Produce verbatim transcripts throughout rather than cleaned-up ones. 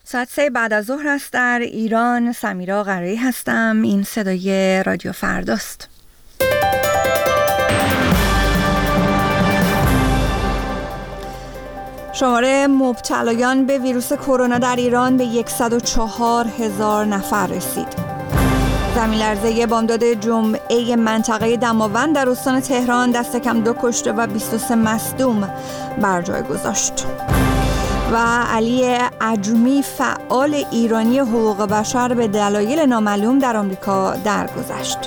ساعت سه بعد از ظهر است در ایران. سمیرا قرایی هستم. این صدای رادیو فرداست. شماره مبتلایان به ویروس کرونا در ایران به صد و چهار هزار نفر رسید. زمین لرزه بامداد جمعه منطقه دماوند در استان تهران دست کم دو کشته و بیست و سه مصدوم بر جای گذاشت. و علی عجمی فعال ایرانی حقوق بشر به دلایل نامعلوم در آمریکا درگذشت.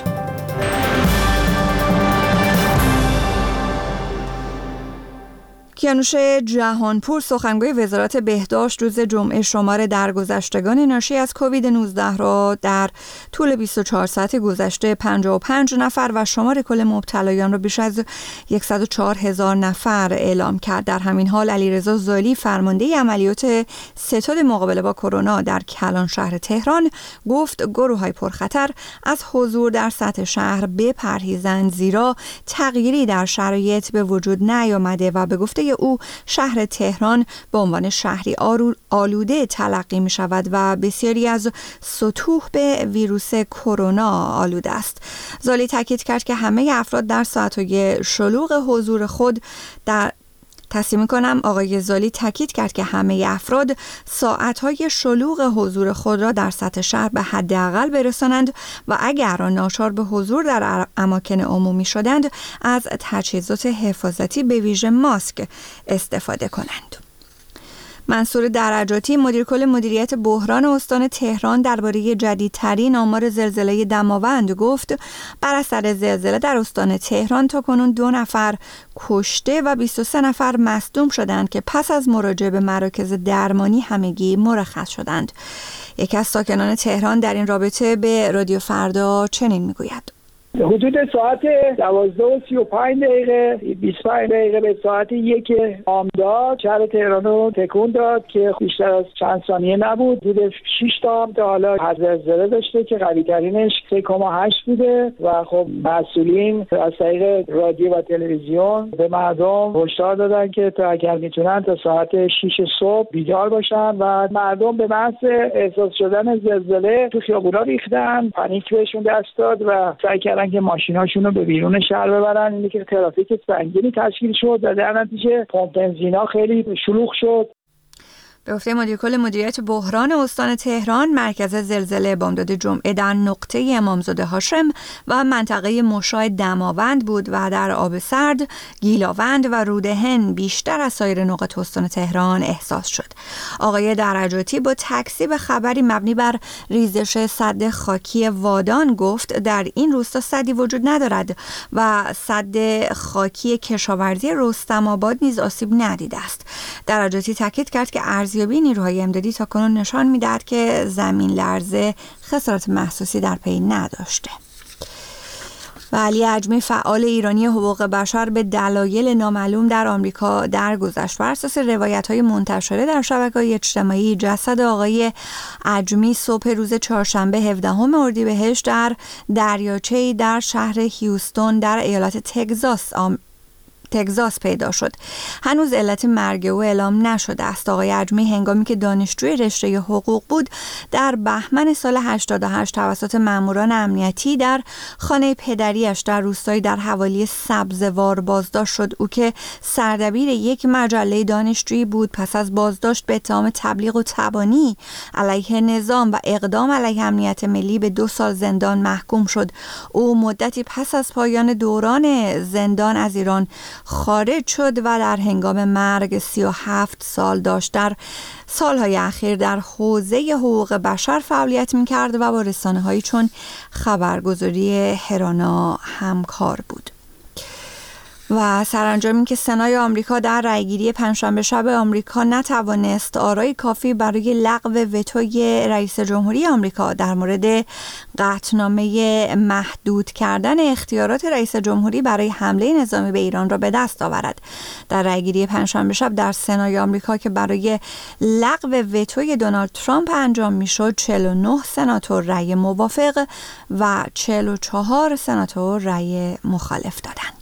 کیانوش جهانپور سخنگوی وزارت بهداشت روز جمعه شمار درگذشتگان ناشی از کووید نوزده را در طول بیست و چهار ساعت گذشته پنجاه و پنج نفر و شمار کل مبتلایان را بیش از صد و چهار هزار نفر اعلام کرد. در همین حال علیرضا زالی فرمانده عملیات ستاد مقابله با کرونا در کلان شهر تهران گفت گروه‌های پرخطر از حضور در سطح شهر بپرهیزند، زیرا تغییری در شرایط به وجود نیامده و به گفته او شهر تهران به عنوان شهری آلوده تلقی می شود و بسیاری از سطوح به ویروس کرونا آلوده است. زالی تاکید کرد که همه افراد در ساعت‌های شلوغ حضور خود در تصمیم کنم آقای زالی تاکید کرد که همه افراد ساعت‌های شلوغ حضور خود را در سطح شهر به حداقل برسانند و اگر ناچار به حضور در اماکن عمومی شدند از تجهیزات حفاظتی به ویژه ماسک استفاده کنند. منصور درجاتی مدیر کل مدیریت بحران استان تهران درباره جدیدترین آمار زلزله دماوند گفت بر اثر زلزله در استان تهران تا کنون دو نفر کشته و بیست و سه نفر مصدوم شدند که پس از مراجعه به مراکز درمانی همگی مرخص شدند. یکی از ساکنان تهران در این رابطه به رادیو فردا چنین میگوید: حدود ساعت دوازده و سی و پنج دقیقه بیست و پنج دقیقه به ساعت یک بامداد شهر تهران رو تکون داد که بیشتر از چند ثانیه نبود. حدود شش تا هم تا حالا حد زلزله داشته که قوی ترینش سه و هشت بوده و خب مسئولین از طریق رادیو و تلویزیون به مردم هشدار دادن که تا اگر میتونن تا ساعت شش صبح بیدار باشن و مردم به محض احساس شدن زلزله تو خیابونا ریختن، پانیک بهشون دست داد و سعی کردن که ماشیناشون رو به بیرون شهر ببرن. اینه که ترافیک سنگینی تشکیل شد و در نتیجه پمپ بنزینا خیلی شلوغ شد. به گفته مدیر کل مدیریت بحران استان تهران، مرکز زلزله بامداد جمعه در نقطه امامزاده هاشم و منطقه مشاع دماوند بود و در آب سرد، گیلاوند و رودهن بیشتر از سایر نقاط استان تهران احساس شد. آقای درجاتی با تکذیب خبری مبنی بر ریزش سد خاکی وادان گفت در این روستا سدی وجود ندارد و سد خاکی کشاورزی رستم آباد نیز آسیب ندیده است. درجاتی تاکید کرد که ارزیابی نیروهای امدادی تا کنون نشان می‌دهد که زمین لرزه خسارت محسوسی در پی نداشته. و علی عجمی فعال ایرانی حقوق بشر به دلایل نامعلوم در آمریکا درگذشت. بر اساس روایت‌های منتشره در شبکه‌های اجتماعی، جسد آقای عجمی صبح روز چهارشنبه هفدهم اردیبهشت در دریاچه‌ای در شهر هیوستون در ایالت تگزاس آم... تگزاس پیدا شد. هنوز علت مرگ او اعلام نشده است. آقای عجمی هنگامی که دانشجوی رشته حقوق بود در بهمن سال هشتاد و هشت توسط ماموران امنیتی در خانه پدریش در روستایی در حوالی سبزوار بازداشت شد. او که سردبیر یک مجله دانشجویی بود پس از بازداشت به اتهام تبلیغ و تبانی علیه نظام و اقدام علیه امنیت ملی به دو سال زندان محکوم شد. او مدتی پس از پایان دوران زندان از ایران خارج شد و در هنگام مرگ سی و هفت سال داشت. در سالهای اخیر در حوزه حقوق بشر فعالیت می‌کرد و با رسانه‌هایی چون خبرگزاری هرانا همکار بود. و سرانجام این که سنای آمریکا در رأیگیری پنجشنبه شب آمریکا نتوانست آرای کافی برای لغو وتوی رئیس جمهوری آمریکا در مورد قطعنامه محدود کردن اختیارات رئیس جمهوری برای حمله نظامی به ایران را به دست آورد. در رأیگیری پنجشنبه شب در سنای آمریکا که برای لغو وتوی دونالد ترامپ انجام میشد، چهل و نه سناتور رأی موافق و چهل و چهار سناتور رأی مخالف دادند.